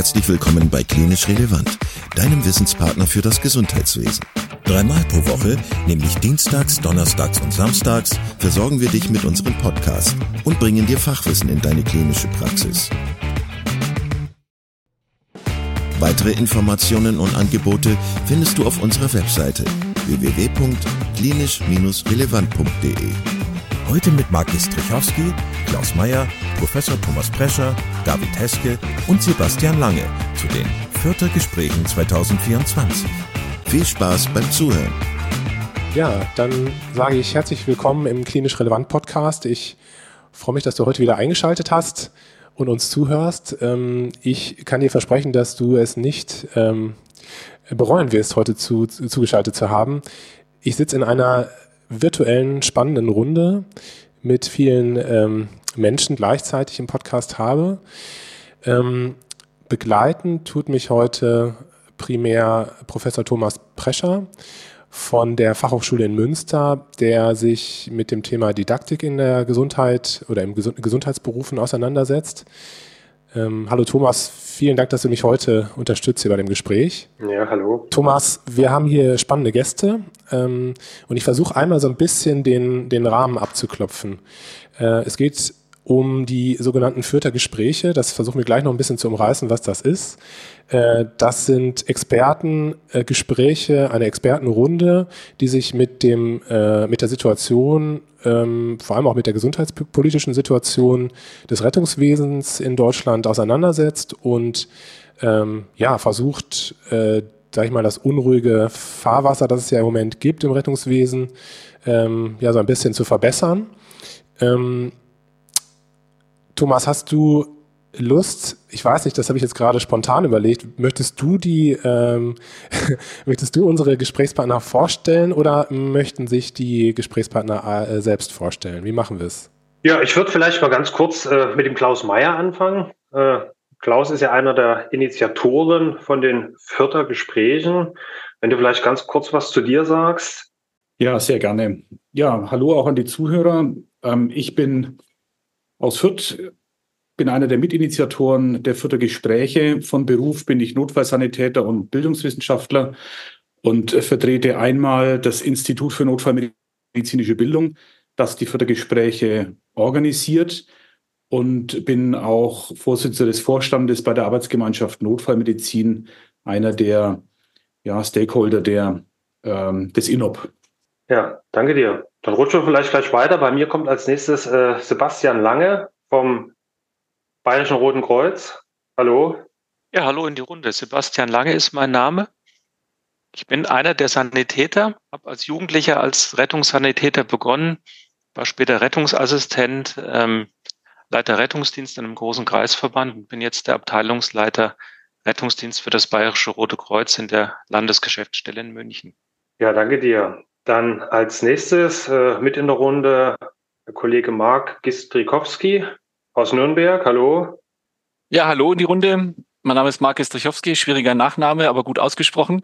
Herzlich willkommen bei Klinisch Relevant, deinem Wissenspartner für das Gesundheitswesen. 3-mal pro Woche, nämlich dienstags, donnerstags und samstags, versorgen wir dich mit unserem Podcast und bringen dir Fachwissen in deine klinische Praxis. Weitere Informationen und Angebote findest du auf unserer Webseite www.klinisch-relevant.de. Heute mit Markus Strychowski, Klaus Meyer, Professor Thomas Prescher, David Heske und Sebastian Lange zu den Fürther Gesprächen 2024. Viel Spaß beim Zuhören. Ja, dann sage ich herzlich willkommen im Klinisch Relevant Podcast. Ich freue mich, dass du heute wieder eingeschaltet hast und uns zuhörst. Ich kann dir versprechen, dass du es nicht bereuen wirst, heute zugeschaltet zu haben. Ich sitze in einer virtuellen, spannenden Runde mit vielen Menschen gleichzeitig im Podcast habe. Begleiten tut mich heute primär Professor Thomas Prescher von der Fachhochschule in Münster, der sich mit dem Thema Didaktik in der Gesundheit oder im Gesundheitsberufen auseinandersetzt. Hallo Thomas, vielen Dank, dass du mich heute unterstützt hier bei dem Gespräch. Ja, hallo. Thomas, wir haben hier spannende Gäste und ich versuche einmal so ein bisschen den Rahmen abzuklopfen. Es geht um die sogenannten Fürther Gespräche. Das versuchen wir gleich noch ein bisschen zu umreißen, was das ist. Das sind Expertengespräche, eine Expertenrunde, die sich mit der Situation, vor allem auch mit der gesundheitspolitischen Situation des Rettungswesens in Deutschland auseinandersetzt und versucht, sag ich mal, das unruhige Fahrwasser, das es ja im Moment gibt im Rettungswesen, so ein bisschen zu verbessern. Thomas, hast du Lust, ich weiß nicht, das habe ich jetzt gerade spontan überlegt, möchtest du unsere Gesprächspartner vorstellen oder möchten sich die Gesprächspartner selbst vorstellen? Wie machen wir es? Ja, ich würde vielleicht mal ganz kurz mit dem Klaus Meyer anfangen. Klaus ist ja einer der Initiatoren von den Fürther Gesprächen. Wenn du vielleicht ganz kurz was zu dir sagst. Ja, sehr gerne. Ja, hallo auch an die Zuhörer. Ich bin aus Fürth, bin einer der Mitinitiatoren der Fürther Gespräche. Von Beruf bin ich Notfallsanitäter und Bildungswissenschaftler und vertrete einmal das Institut für Notfallmedizinische Bildung, das die Fürther Gespräche organisiert, und bin auch Vorsitzender des Vorstandes bei der Arbeitsgemeinschaft Notfallmedizin, einer der Stakeholder des INOP. Ja, danke dir. Dann rutschen wir vielleicht gleich weiter. Bei mir kommt als nächstes Sebastian Lange vom Bayerischen Roten Kreuz. Hallo. Ja, hallo in die Runde. Sebastian Lange ist mein Name. Ich bin einer der Sanitäter, habe als Jugendlicher als Rettungssanitäter begonnen, war später Rettungsassistent, Leiter Rettungsdienst in einem großen Kreisverband und bin jetzt der Abteilungsleiter Rettungsdienst für das Bayerische Rote Kreuz in der Landesgeschäftsstelle in München. Ja, danke dir. Dann als nächstes mit in der Runde der Kollege Markus Strychowski aus Nürnberg. Hallo. Ja, hallo in die Runde. Mein Name ist Markus Strychowski, schwieriger Nachname, aber gut ausgesprochen.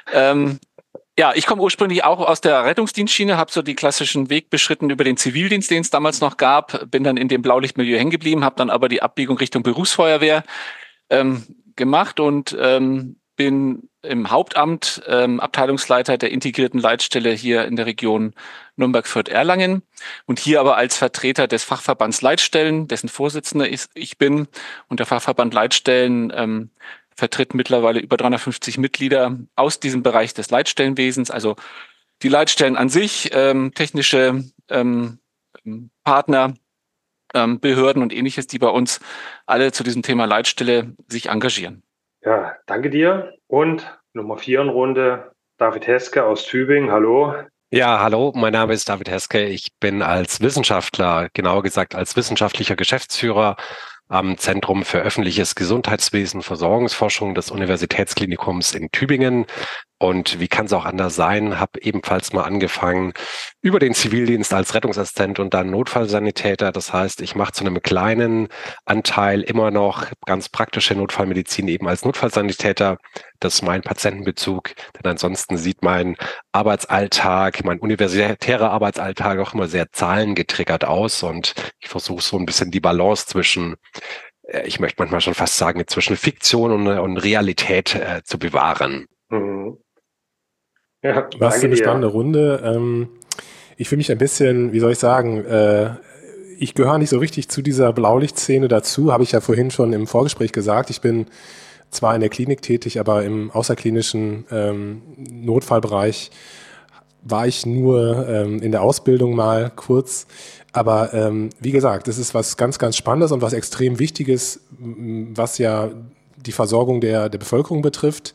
Ich komme ursprünglich auch aus der Rettungsdienstschiene, habe so die klassischen Weg beschritten über den Zivildienst, den es damals noch gab, bin dann in dem Blaulichtmilieu hängen geblieben, habe dann aber die Abbiegung Richtung Berufsfeuerwehr gemacht und bin im Hauptamt Abteilungsleiter der integrierten Leitstelle hier in der Region Nürnberg-Fürth-Erlangen und hier aber als Vertreter des Fachverbands Leitstellen, dessen Vorsitzender ich bin, und der Fachverband Leitstellen vertritt mittlerweile über 350 Mitglieder aus diesem Bereich des Leitstellenwesens, also die Leitstellen an sich, technische Partner, Behörden und Ähnliches, die bei uns alle zu diesem Thema Leitstelle sich engagieren. Ja, danke dir. Und Nummer 4 in Runde, David Heske aus Tübingen. Hallo. Ja, hallo, mein Name ist David Heske. Ich bin als Wissenschaftler, genauer gesagt als wissenschaftlicher Geschäftsführer am Zentrum für öffentliches Gesundheitswesen, Versorgungsforschung des Universitätsklinikums in Tübingen. Und wie kann es auch anders sein, habe ebenfalls mal angefangen über den Zivildienst als Rettungsassistent und dann Notfallsanitäter. Das heißt, ich mache zu einem kleinen Anteil immer noch ganz praktische Notfallmedizin eben als Notfallsanitäter. Das ist mein Patientenbezug, denn ansonsten sieht mein Arbeitsalltag, mein universitärer Arbeitsalltag auch immer sehr zahlengetriggert aus und ich versuche so ein bisschen die Balance zwischen ich möchte manchmal schon fast sagen, zwischen Fiktion und Realität zu bewahren. Mhm. Ja, Was für danke eine dir. spannende Runde. Ich fühle mich ein bisschen, wie soll ich sagen, ich gehöre nicht so richtig zu dieser Blaulichtszene dazu, habe ich ja vorhin schon im Vorgespräch gesagt. Ich bin zwar in der Klinik tätig, aber im außerklinischen Notfallbereich war ich nur in der Ausbildung mal kurz. Aber wie gesagt, das ist was ganz, ganz Spannendes und was extrem Wichtiges, was ja die Versorgung der Bevölkerung betrifft.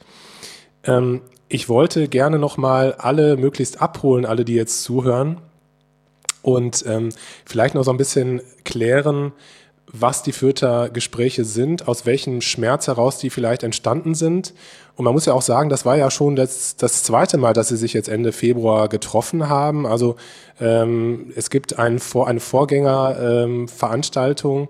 Ich wollte gerne nochmal alle möglichst abholen, alle, die jetzt zuhören, und vielleicht noch so ein bisschen klären, was die Fürther Gespräche sind, aus welchem Schmerz heraus die vielleicht entstanden sind. Und man muss ja auch sagen, das war ja schon das zweite Mal, dass sie sich jetzt Ende Februar getroffen haben. Also es gibt eine Vorgängerveranstaltung.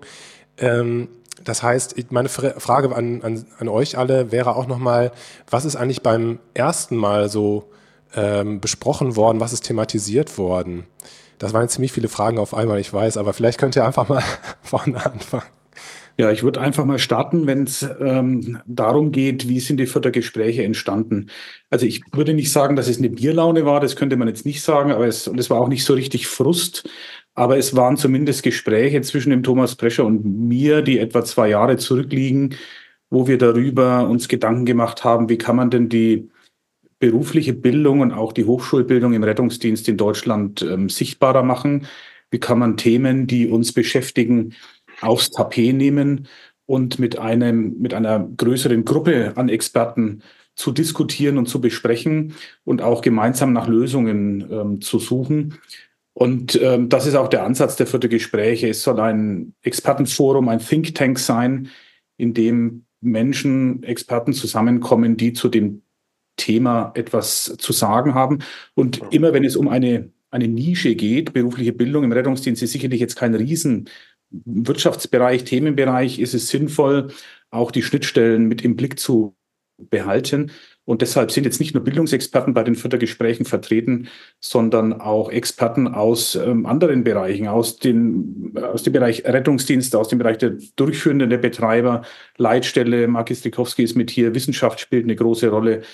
Das heißt, meine Frage an euch alle wäre auch nochmal, was ist eigentlich beim ersten Mal so besprochen worden, was ist thematisiert worden? Das waren jetzt ziemlich viele Fragen auf einmal, ich weiß, aber vielleicht könnt ihr einfach mal vorne anfangen. Ja, ich würde einfach mal starten, wenn es darum geht, wie sind die Fürther Gespräche entstanden. Also ich würde nicht sagen, dass es eine Bierlaune war, das könnte man jetzt nicht sagen, aber es war auch nicht so richtig Frust, aber es waren zumindest Gespräche zwischen dem Thomas Prescher und mir, die etwa 2 Jahre zurückliegen, wo wir darüber uns Gedanken gemacht haben, wie kann man denn die berufliche Bildung und auch die Hochschulbildung im Rettungsdienst in Deutschland sichtbarer machen. Wie kann man Themen, die uns beschäftigen, aufs Tapet nehmen und mit einer größeren Gruppe an Experten zu diskutieren und zu besprechen und auch gemeinsam nach Lösungen zu suchen. Und das ist auch der Ansatz der Fürther Gespräche. Es soll ein Expertenforum, ein Think Tank sein, in dem Menschen, Experten zusammenkommen, die zu dem Thema etwas zu sagen haben. Und immer wenn es um eine Nische geht, berufliche Bildung im Rettungsdienst ist sicherlich jetzt kein riesen Wirtschaftsbereich, Themenbereich, ist es sinnvoll, auch die Schnittstellen mit im Blick zu behalten. Und deshalb sind jetzt nicht nur Bildungsexperten bei den Fürther Gesprächen vertreten, sondern auch Experten aus anderen Bereichen, aus dem Bereich Rettungsdienst, aus dem Bereich der Durchführenden, der Betreiber, Leitstelle, Markus Strikowski ist mit hier, Wissenschaft spielt eine große Rolle.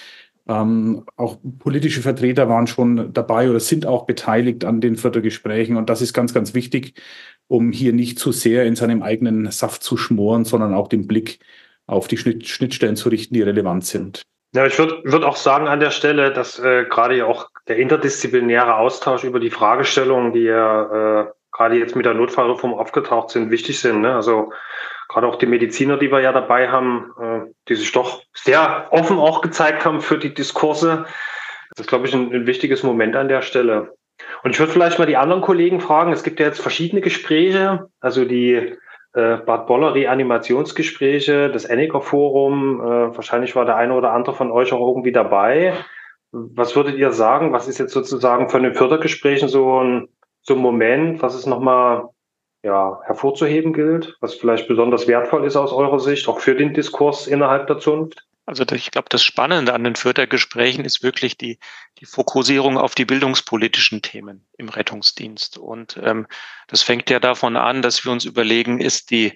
Auch politische Vertreter waren schon dabei oder sind auch beteiligt an den Fürther Gesprächen. Und das ist ganz, ganz wichtig, um hier nicht zu sehr in seinem eigenen Saft zu schmoren, sondern auch den Blick auf die Schnittstellen zu richten, die relevant sind. Ja, ich würd auch sagen an der Stelle, dass gerade ja auch der interdisziplinäre Austausch über die Fragestellungen, die ja gerade jetzt mit der Notfallreform aufgetaucht sind, wichtig sind. Ne? Also gerade auch die Mediziner, die wir ja dabei haben, die sich doch sehr offen auch gezeigt haben für die Diskurse. Das ist, glaube ich, ein wichtiges Moment an der Stelle. Und ich würde vielleicht mal die anderen Kollegen fragen. Es gibt ja jetzt verschiedene Gespräche, also die Bad Boller Reanimationsgespräche, das Enneker Forum. Wahrscheinlich war der eine oder andere von euch auch irgendwie dabei. Was würdet ihr sagen? Was ist jetzt sozusagen von den Fürther Gesprächen so ein Moment, was es nochmal hervorzuheben gilt, was vielleicht besonders wertvoll ist aus eurer Sicht, auch für den Diskurs innerhalb der Zunft? Also ich glaube, das Spannende an den Fürther Gesprächen ist wirklich die Fokussierung auf die bildungspolitischen Themen im Rettungsdienst. Und das fängt ja davon an, dass wir uns überlegen, ist die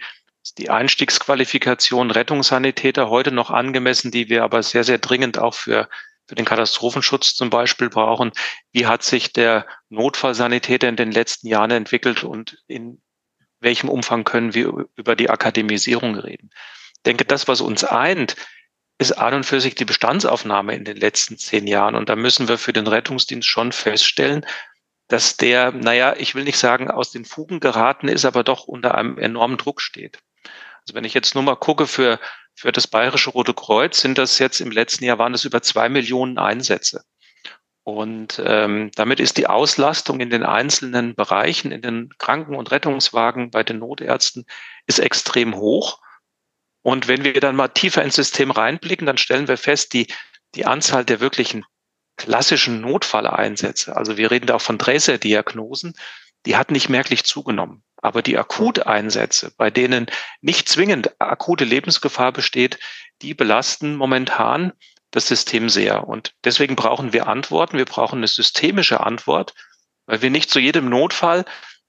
Einstiegsqualifikation Rettungssanitäter heute noch angemessen, die wir aber sehr, sehr dringend auch für den Katastrophenschutz zum Beispiel brauchen? Wie hat sich der Notfallsanitäter in den letzten Jahren entwickelt und in welchem Umfang können wir über die Akademisierung reden? Ich denke, das, was uns eint, ist an und für sich die Bestandsaufnahme in den letzten 10 Jahren. Und da müssen wir für den Rettungsdienst schon feststellen, dass der, ich will nicht sagen, aus den Fugen geraten ist, aber doch unter einem enormen Druck steht. Also wenn ich jetzt nur mal gucke, für das Bayerische Rote Kreuz sind das jetzt im letzten Jahr, waren es über 2 Millionen Einsätze. Und damit ist die Auslastung in den einzelnen Bereichen, in den Kranken- und Rettungswagen, bei den Notärzten, ist extrem hoch. Und wenn wir dann mal tiefer ins System reinblicken, dann stellen wir fest, die Anzahl der wirklichen klassischen Notfalleinsätze, also wir reden da auch von Dräser-Diagnosen, die hat nicht merklich zugenommen. Aber die Akuteinsätze, bei denen nicht zwingend akute Lebensgefahr besteht, die belasten momentan das System sehr. Und deswegen brauchen wir Antworten. Wir brauchen eine systemische Antwort, weil wir nicht zu jedem Notfall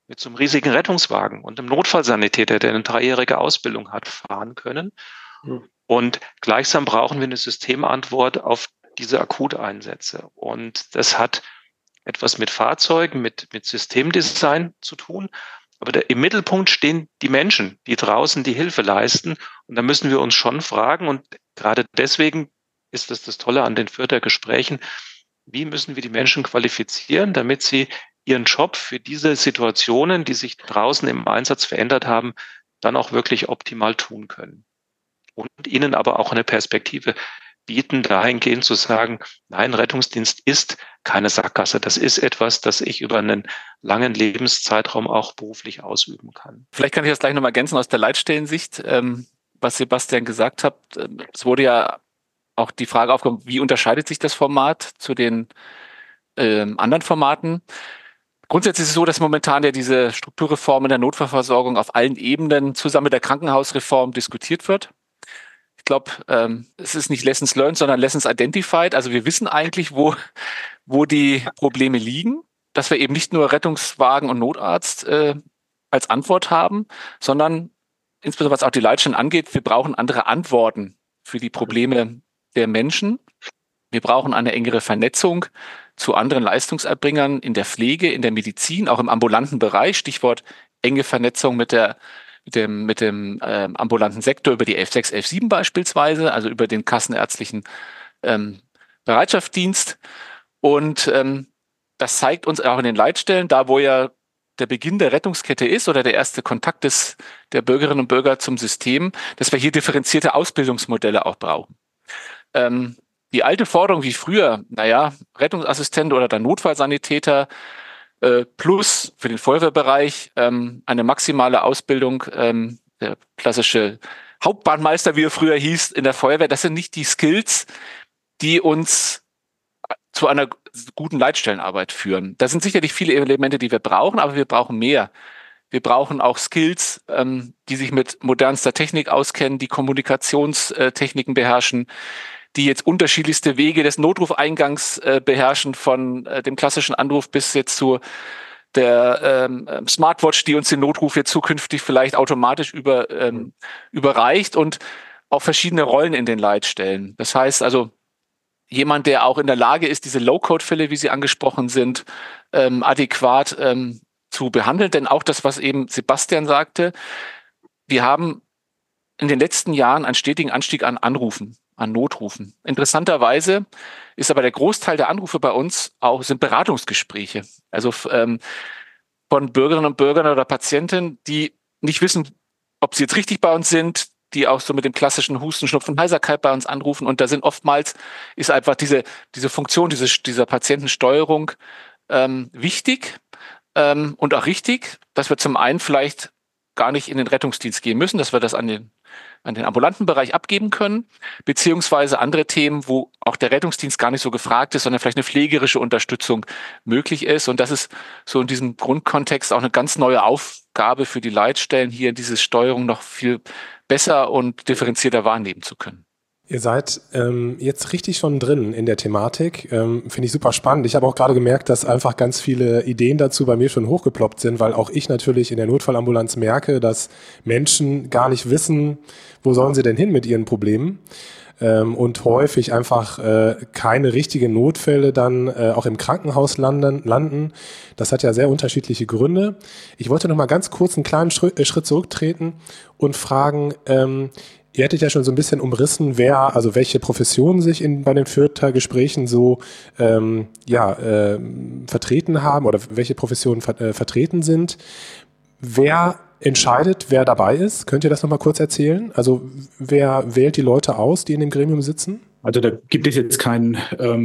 mit so einem riesigen Rettungswagen und einem Notfallsanitäter, der eine 3-jährige Ausbildung hat, fahren können. Und gleichsam brauchen wir eine Systemantwort auf diese Akuteinsätze. Und das hat etwas mit Fahrzeugen, mit Systemdesign zu tun. Aber im Mittelpunkt stehen die Menschen, die draußen die Hilfe leisten. Und da müssen wir uns schon fragen, und gerade deswegen ist das Tolle an den Fürther Gesprächen, wie müssen wir die Menschen qualifizieren, damit sie ihren Job für diese Situationen, die sich draußen im Einsatz verändert haben, dann auch wirklich optimal tun können. Und ihnen aber auch eine Perspektive bieten, dahingehend zu sagen, nein, Rettungsdienst ist keine Sackgasse. Das ist etwas, das ich über einen langen Lebenszeitraum auch beruflich ausüben kann. Vielleicht kann ich das gleich nochmal ergänzen aus der Leitstellensicht, was Sebastian gesagt hat. Es wurde ja auch die Frage aufgekommen, wie unterscheidet sich das Format zu den anderen Formaten? Grundsätzlich ist es so, dass momentan ja diese Strukturreform in der Notfallversorgung auf allen Ebenen zusammen mit der Krankenhausreform diskutiert wird. Ich glaube, es ist nicht Lessons learned, sondern Lessons identified. Also wir wissen eigentlich, wo die Probleme liegen, dass wir eben nicht nur Rettungswagen und Notarzt als Antwort haben, sondern insbesondere was auch die Leitstellen angeht, wir brauchen andere Antworten für die Probleme der Menschen. Wir brauchen eine engere Vernetzung zu anderen Leistungserbringern in der Pflege, in der Medizin, auch im ambulanten Bereich. Stichwort enge Vernetzung mit dem ambulanten Sektor über die 11.6, 11.7 beispielsweise, also über den kassenärztlichen Bereitschaftsdienst. Und das zeigt uns auch in den Leitstellen, da wo ja der Beginn der Rettungskette ist oder der erste Kontakt der Bürgerinnen und Bürger zum System, dass wir hier differenzierte Ausbildungsmodelle auch brauchen. Die alte Forderung wie früher, Rettungsassistent oder der Notfallsanitäter plus für den Feuerwehrbereich eine maximale Ausbildung, der klassische Hauptbahnmeister, wie er früher hieß, in der Feuerwehr, das sind nicht die Skills, die uns zu einer guten Leitstellenarbeit führen. Da sind sicherlich viele Elemente, die wir brauchen, aber wir brauchen mehr. Wir brauchen auch Skills, die sich mit modernster Technik auskennen, die Kommunikationstechniken beherrschen, die jetzt unterschiedlichste Wege des Notrufeingangs beherrschen, von dem klassischen Anruf bis jetzt zu der Smartwatch, die uns den Notruf jetzt zukünftig vielleicht automatisch überreicht, und auch verschiedene Rollen in den Leitstellen. Das heißt also, jemand, der auch in der Lage ist, diese Low-Code-Fälle, wie sie angesprochen sind, adäquat zu behandeln. Denn auch das, was eben Sebastian sagte, wir haben in den letzten Jahren einen stetigen Anstieg an Anrufen, an Notrufen. Interessanterweise ist aber der Großteil der Anrufe bei uns sind Beratungsgespräche. Also von Bürgerinnen und Bürgern oder Patienten, die nicht wissen, ob sie jetzt richtig bei uns sind, die auch so mit dem klassischen Husten, Schnupfen, Heiserkeit bei uns anrufen. Und da ist einfach diese Funktion dieser Patientensteuerung wichtig und auch richtig, dass wir zum einen vielleicht gar nicht in den Rettungsdienst gehen müssen, dass wir das an den ambulanten Bereich abgeben können, beziehungsweise andere Themen, wo auch der Rettungsdienst gar nicht so gefragt ist, sondern vielleicht eine pflegerische Unterstützung möglich ist. Und das ist so in diesem Grundkontext auch eine ganz neue Aufgabe für die Leitstellen, hier diese Steuerung noch viel besser und differenzierter wahrnehmen zu können. Ihr seid jetzt richtig schon drin in der Thematik, finde ich super spannend. Ich habe auch gerade gemerkt, dass einfach ganz viele Ideen dazu bei mir schon hochgeploppt sind, weil auch ich natürlich in der Notfallambulanz merke, dass Menschen gar nicht wissen, wo sollen sie denn hin mit ihren Problemen, und häufig einfach keine richtigen Notfälle dann auch im Krankenhaus landen. Das hat ja sehr unterschiedliche Gründe. Ich wollte noch mal ganz kurz einen kleinen Schritt zurücktreten und fragen, ihr hättet ja schon so ein bisschen umrissen, welche Professionen sich bei den Fürther Gesprächen so vertreten haben oder welche Professionen vertreten sind. Wer entscheidet, wer dabei ist? Könnt ihr das nochmal kurz erzählen? Also wer wählt die Leute aus, die in dem Gremium sitzen? Also da gibt es jetzt kein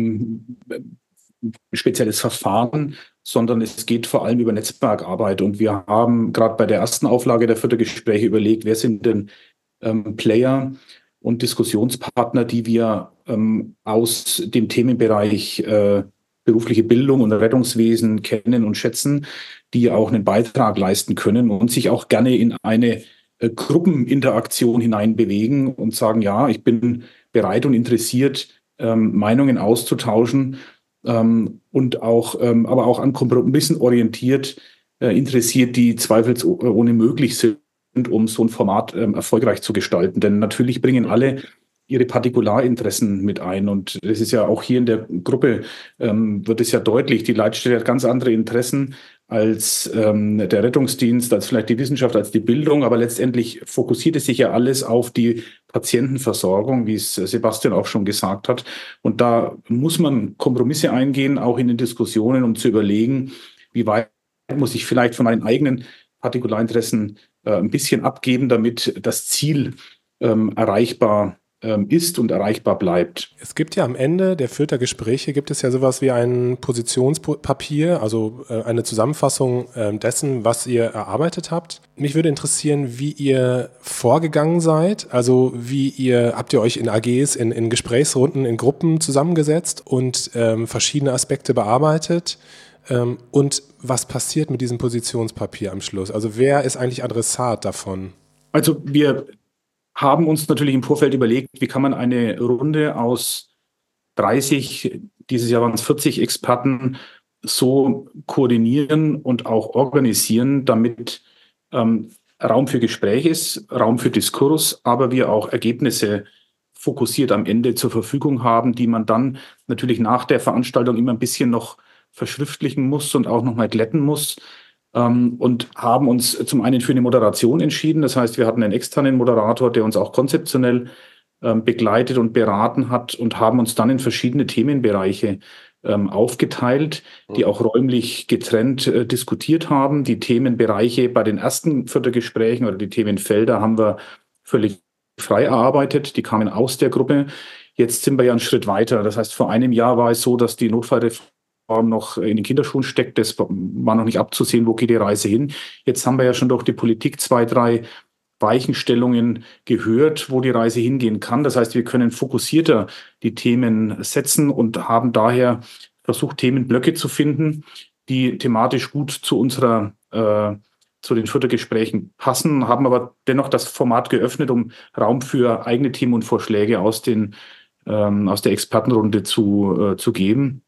spezielles Verfahren, sondern es geht vor allem über Netzwerkarbeit. Und wir haben gerade bei der ersten Auflage der Fürther Gespräche überlegt, wer sind denn Player und Diskussionspartner, die wir aus dem Themenbereich berufliche Bildung und Rettungswesen kennen und schätzen, die auch einen Beitrag leisten können und sich auch gerne in eine Gruppeninteraktion hineinbewegen und sagen, ja, ich bin bereit und interessiert, Meinungen auszutauschen und auch, aber auch an Kompromissen orientiert interessiert, die zweifelsohne möglich sind, um so ein Format erfolgreich zu gestalten. Denn natürlich bringen alle ihre Partikularinteressen mit ein. Und das ist ja auch hier in der Gruppe, wird es ja deutlich, die Leitstelle hat ganz andere Interessen als der Rettungsdienst, als vielleicht die Wissenschaft, als die Bildung. Aber letztendlich fokussiert es sich ja alles auf die Patientenversorgung, wie es Sebastian auch schon gesagt hat. Und da muss man Kompromisse eingehen, auch in den Diskussionen, um zu überlegen, wie weit muss ich vielleicht von meinen eigenen Partikularinteressen ein bisschen abgeben, damit das Ziel erreichbar ist und erreichbar bleibt. Es gibt ja am Ende der Fürther Gespräche gibt es ja sowas wie ein Positionspapier, also eine Zusammenfassung dessen, was ihr erarbeitet habt. Mich würde interessieren, wie ihr vorgegangen seid, also habt ihr euch in AGs, in Gesprächsrunden, in Gruppen zusammengesetzt und verschiedene Aspekte bearbeitet? Und was passiert mit diesem Positionspapier am Schluss? Also wer ist eigentlich Adressat davon? Also wir haben uns natürlich im Vorfeld überlegt, wie kann man eine Runde aus 30, dieses Jahr waren es 40 Experten, so koordinieren und auch organisieren, damit Raum für Gespräch ist, Raum für Diskurs, aber wir auch Ergebnisse fokussiert am Ende zur Verfügung haben, die man dann natürlich nach der Veranstaltung immer ein bisschen noch verschriftlichen muss und auch nochmal glätten muss. Und haben uns zum einen für eine Moderation entschieden. Das heißt, wir hatten einen externen Moderator, der uns auch konzeptionell begleitet und beraten hat und haben uns dann in verschiedene Themenbereiche aufgeteilt, die auch räumlich getrennt diskutiert haben. Die Themenbereiche bei den ersten Fürther Gesprächen oder die Themenfelder haben wir völlig frei erarbeitet. Die kamen aus der Gruppe. Jetzt sind wir ja einen Schritt weiter. Das heißt, vor einem Jahr war es so, dass die Notfallreform noch in den Kinderschuhen steckt. Das war noch nicht abzusehen, wo geht die Reise hin. Jetzt haben wir ja schon durch die Politik 2, 3 Weichenstellungen gehört, wo die Reise hingehen kann. Das heißt, wir können fokussierter die Themen setzen und haben daher versucht, Themenblöcke zu finden, die thematisch gut zu den Fürther Gesprächen passen, haben aber dennoch das Format geöffnet, um Raum für eigene Themen und Vorschläge aus der Expertenrunde zu geben,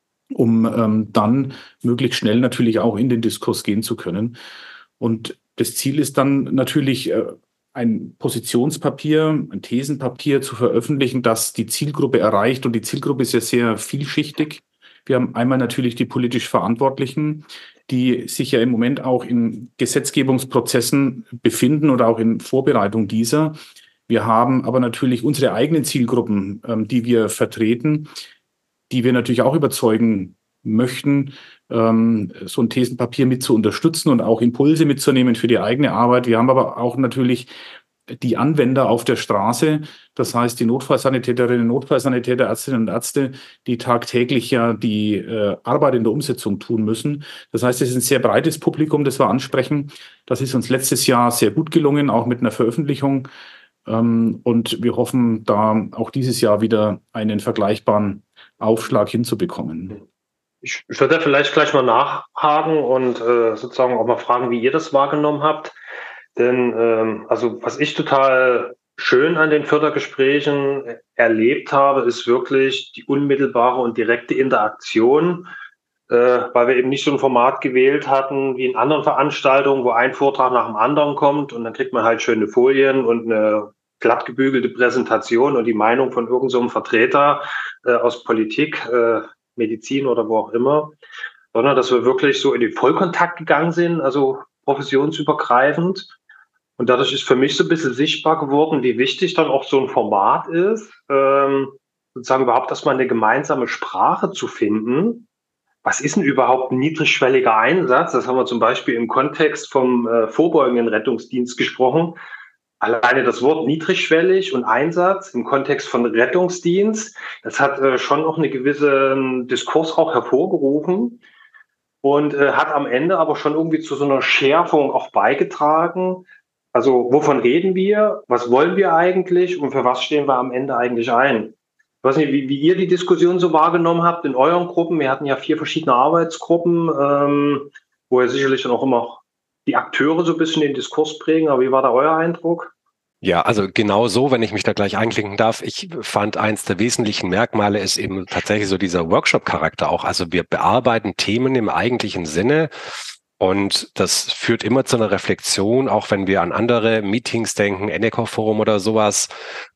um dann möglichst schnell natürlich auch in den Diskurs gehen zu können. Und das Ziel ist dann natürlich, ein Positionspapier, ein Thesenpapier zu veröffentlichen, das die Zielgruppe erreicht. Und die Zielgruppe ist ja sehr vielschichtig. Wir haben einmal natürlich die politisch Verantwortlichen, die sich ja im Moment auch in Gesetzgebungsprozessen befinden oder auch in Vorbereitung dieser. Wir haben aber natürlich unsere eigenen Zielgruppen, die wir vertreten, die wir natürlich auch überzeugen möchten, so ein Thesenpapier mit zu unterstützen und auch Impulse mitzunehmen für die eigene Arbeit. Wir haben aber auch natürlich die Anwender auf der Straße, das heißt die Notfallsanitäterinnen, Notfallsanitäter, Ärztinnen und Ärzte, die tagtäglich ja die Arbeit in der Umsetzung tun müssen. Das heißt, es ist ein sehr breites Publikum, das wir ansprechen. Das ist uns letztes Jahr sehr gut gelungen, auch mit einer Veröffentlichung. Und wir hoffen, da auch dieses Jahr wieder einen vergleichbaren Aufschlag hinzubekommen. Ich würde da vielleicht gleich mal nachhaken und sozusagen auch mal fragen, wie ihr das wahrgenommen habt. Denn also was ich total schön an den Fürther Gesprächen erlebt habe, ist wirklich die unmittelbare und direkte Interaktion, weil wir eben nicht so ein Format gewählt hatten wie in anderen Veranstaltungen, wo ein Vortrag nach dem anderen kommt und dann kriegt man halt schöne Folien und eine glatt gebügelte Präsentation und die Meinung von irgendeinem so Vertreter aus Politik, Medizin oder wo auch immer, sondern dass wir wirklich so in den Vollkontakt gegangen sind, also professionsübergreifend. Und dadurch ist für mich so ein bisschen sichtbar geworden, wie wichtig dann auch so ein Format ist, sozusagen überhaupt erstmal eine gemeinsame Sprache zu finden. Was ist denn überhaupt ein niedrigschwelliger Einsatz? Das haben wir zum Beispiel im Kontext vom vorbeugenden Rettungsdienst gesprochen. Alleine das Wort niedrigschwellig und Einsatz im Kontext von Rettungsdienst, das hat schon auch einen gewissen Diskurs auch hervorgerufen und hat am Ende aber schon irgendwie zu so einer Schärfung auch beigetragen. Also wovon reden wir? Was wollen wir eigentlich? Und für was stehen wir am Ende eigentlich ein? Ich weiß nicht, wie ihr die Diskussion so wahrgenommen habt in euren Gruppen. Wir hatten ja 4 verschiedene Arbeitsgruppen, wo ihr sicherlich dann auch immer die Akteure so ein bisschen den Diskurs prägen. Aber wie war da euer Eindruck? Ja, also genau so, wenn ich mich da gleich einklinken darf. Ich fand, eins der wesentlichen Merkmale ist eben tatsächlich so dieser Workshop-Charakter auch. Also wir bearbeiten Themen im eigentlichen Sinne Und das führt immer zu einer Reflexion, auch wenn wir an andere Meetings denken, Eneco-Forum oder sowas,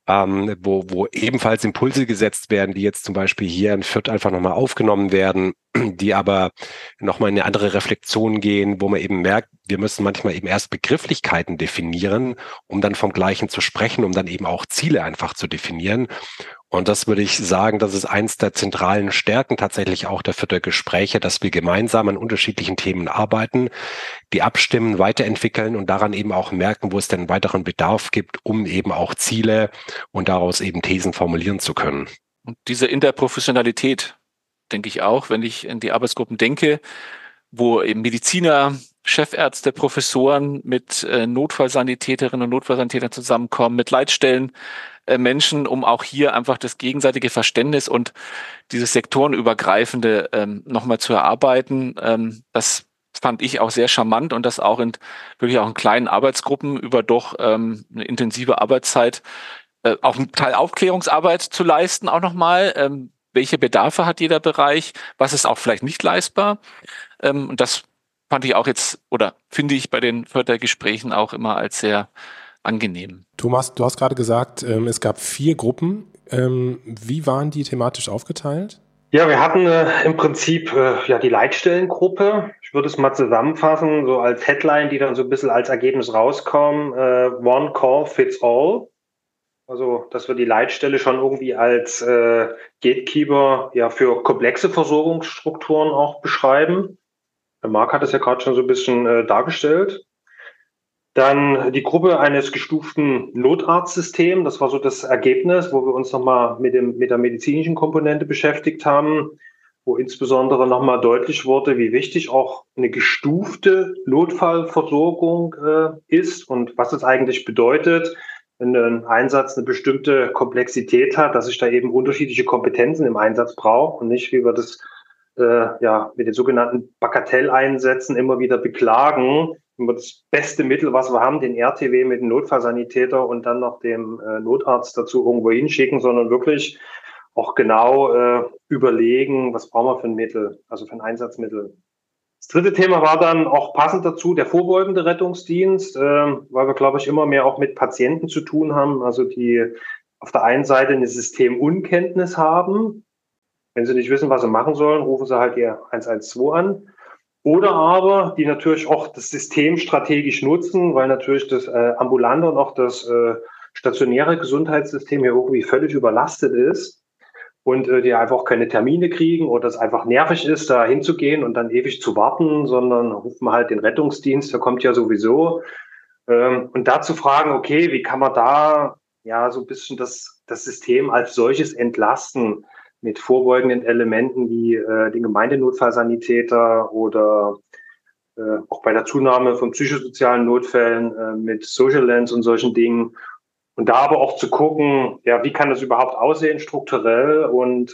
wo ebenfalls Impulse gesetzt werden, die jetzt zum Beispiel hier in Fürth einfach nochmal aufgenommen werden, die aber nochmal in eine andere Reflexion gehen, wo man eben merkt, wir müssen manchmal eben erst Begrifflichkeiten definieren, um dann vom Gleichen zu sprechen, um dann eben auch Ziele einfach zu definieren. Und das würde ich sagen, das ist eins der zentralen Stärken tatsächlich auch der Fürther Gespräche, dass wir gemeinsam an unterschiedlichen Themen arbeiten, die abstimmen, weiterentwickeln und daran eben auch merken, wo es denn weiteren Bedarf gibt, um eben auch Ziele und daraus eben Thesen formulieren zu können. Und diese Interprofessionalität, denke ich auch, wenn ich in die Arbeitsgruppen denke, wo eben Mediziner, Chefärzte, Professoren mit Notfallsanitäterinnen und Notfallsanitätern zusammenkommen, mit Leitstellen, Menschen, um auch hier einfach das gegenseitige Verständnis und dieses sektorenübergreifende nochmal zu erarbeiten. Das fand ich auch sehr charmant und das auch wirklich auch in kleinen Arbeitsgruppen über doch eine intensive Arbeitszeit auch einen Teil Aufklärungsarbeit zu leisten, auch nochmal. Welche Bedarfe hat jeder Bereich? Was ist auch vielleicht nicht leistbar? Und das fand ich auch jetzt oder finde ich bei den Fördergesprächen auch immer als sehr angenehm. Thomas, du hast gerade gesagt, es gab 4 Gruppen. Wie waren die thematisch aufgeteilt? Ja, wir hatten im Prinzip die Leitstellengruppe. Ich würde es mal zusammenfassen, so als Headline, die dann so ein bisschen als Ergebnis rauskommen. One Call Fits All. Also, dass wir die Leitstelle schon irgendwie als Gatekeeper für komplexe Versorgungsstrukturen auch beschreiben. Der Marc hat es ja gerade schon so ein bisschen dargestellt. Dann die Gruppe eines gestuften Notarztsystems. Das war so das Ergebnis, wo wir uns nochmal mit der medizinischen Komponente beschäftigt haben, wo insbesondere nochmal deutlich wurde, wie wichtig auch eine gestufte Notfallversorgung ist und was es eigentlich bedeutet, wenn ein Einsatz eine bestimmte Komplexität hat, dass ich da eben unterschiedliche Kompetenzen im Einsatz brauche und nicht, wie wir das mit den sogenannten Bagatelleinsätzen immer wieder beklagen, immer das beste Mittel, was wir haben, den RTW mit dem Notfallsanitäter und dann noch dem Notarzt dazu irgendwo hinschicken, sondern wirklich auch genau überlegen, was brauchen wir für ein Mittel, also für ein Einsatzmittel. Das dritte Thema war dann auch passend dazu der vorbeugende Rettungsdienst, weil wir, glaube ich, immer mehr auch mit Patienten zu tun haben, also die auf der einen Seite eine Systemunkenntnis haben. Wenn sie nicht wissen, was sie machen sollen, rufen sie halt ihr 112 an. Oder aber, die natürlich auch das System strategisch nutzen, weil natürlich das ambulante und auch das stationäre Gesundheitssystem hier irgendwie völlig überlastet ist und die einfach keine Termine kriegen oder es einfach nervig ist, da hinzugehen und dann ewig zu warten, sondern rufen wir halt den Rettungsdienst, der kommt ja sowieso. Und da zu fragen, okay, wie kann man da so ein bisschen das System als solches entlasten mit vorbeugenden Elementen wie den Gemeindenotfallsanitäter oder auch bei der Zunahme von psychosozialen Notfällen mit Social Lens und solchen Dingen. Und da aber auch zu gucken, wie kann das überhaupt aussehen strukturell und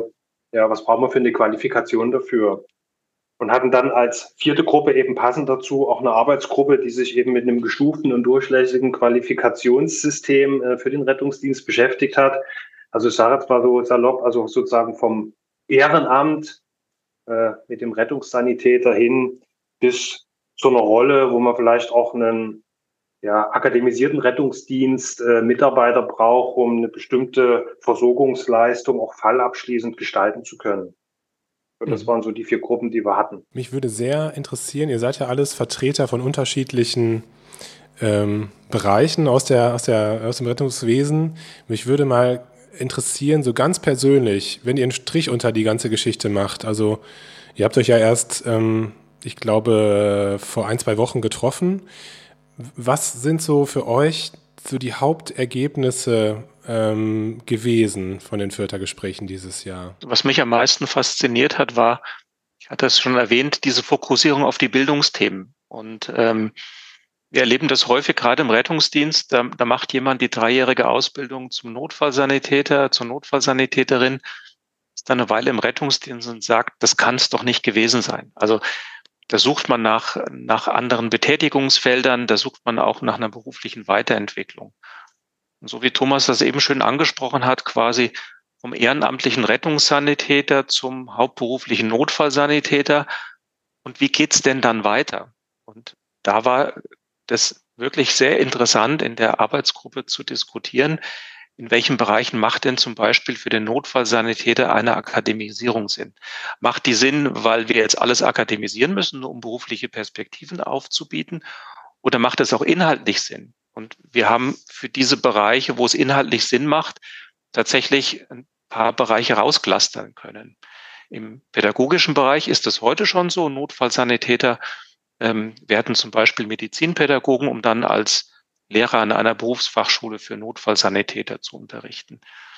was brauchen wir für eine Qualifikation dafür? Und hatten dann als 4. Gruppe eben passend dazu auch eine Arbeitsgruppe, die sich eben mit einem gestuften und durchlässigen Qualifikationssystem für den Rettungsdienst beschäftigt hat. Also ich sage jetzt mal so salopp, also sozusagen vom Ehrenamt mit dem Rettungssanitäter hin bis zu einer Rolle, wo man vielleicht auch einen akademisierten Rettungsdienst Mitarbeiter braucht, um eine bestimmte Versorgungsleistung auch fallabschließend gestalten zu können. Und das waren so die 4 Gruppen, die wir hatten. Mich würde sehr interessieren, ihr seid ja alles Vertreter von unterschiedlichen Bereichen aus dem Rettungswesen. Mich würde mal interessieren, so ganz persönlich, wenn ihr einen Strich unter die ganze Geschichte macht. Also ihr habt euch ja erst, ich glaube, vor 1-2 Wochen getroffen. Was sind so für euch so die Hauptergebnisse gewesen von den Fürther Gesprächen dieses Jahr? Was mich am meisten fasziniert hat, war, ich hatte es schon erwähnt, diese Fokussierung auf die Bildungsthemen. Und wir erleben das häufig gerade im Rettungsdienst. Da macht jemand die 3-jährige Ausbildung zum Notfallsanitäter, zur Notfallsanitäterin, ist dann eine Weile im Rettungsdienst und sagt, das kann es doch nicht gewesen sein. Also da sucht man nach anderen Betätigungsfeldern, da sucht man auch nach einer beruflichen Weiterentwicklung. Und so wie Thomas das eben schön angesprochen hat, quasi vom ehrenamtlichen Rettungssanitäter zum hauptberuflichen Notfallsanitäter, und wie geht's denn dann weiter? Und da war das wirklich sehr interessant, in der Arbeitsgruppe zu diskutieren, in welchen Bereichen macht denn zum Beispiel für den Notfallsanitäter eine Akademisierung Sinn? Macht die Sinn, weil wir jetzt alles akademisieren müssen, um berufliche Perspektiven aufzubieten? Oder macht es auch inhaltlich Sinn? Und wir haben für diese Bereiche, wo es inhaltlich Sinn macht, tatsächlich ein paar Bereiche rausclustern können. Im pädagogischen Bereich ist es heute schon so, Notfallsanitäter werden zum Beispiel Medizinpädagogen, um dann als Lehrer an einer Berufsfachschule für Notfallsanitäter zu unterrichten.